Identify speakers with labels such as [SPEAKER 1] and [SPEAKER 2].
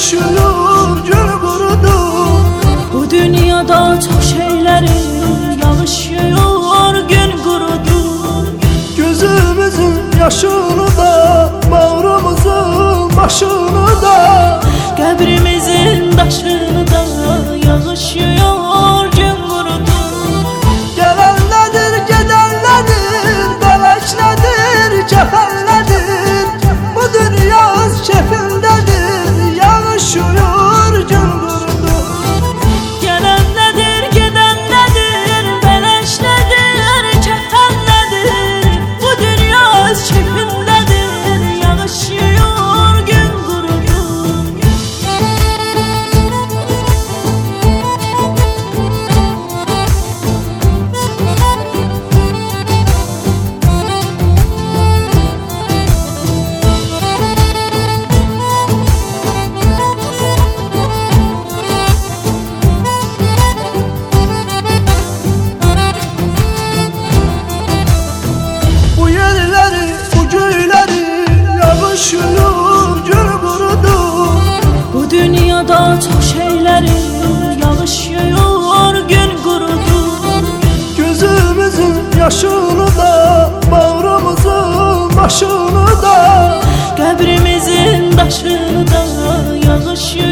[SPEAKER 1] yağışıyor, gün kurudu.
[SPEAKER 2] Bu dünyada çok şeylerin yağışıyor, gün kurudu.
[SPEAKER 1] Gözümüzün yaşını da, bağrımızın başını da,
[SPEAKER 2] Qəbrimizin daşını da yağışıyor, gün kurudu.
[SPEAKER 1] gelenledir, gidenledir, belekledir, kefenledir. Bu dünya öz kefindedir, yağışıyor, gün kurudu.
[SPEAKER 2] Gelenledir, gidenledir, beleşledir, kefenledir. Bu dünya öz çefindedir, yağışıyor, gün kurudu.
[SPEAKER 1] Bu yerleri, bu göyleri yağışıyor, gün kurudu.
[SPEAKER 2] Bu dünyada çok şeylerin yağışıyor, gün kurudu.
[SPEAKER 1] Gözümüzün yaşını da, bağrımızın başını da,
[SPEAKER 2] Qəbrimizin daşını da yağışıyor,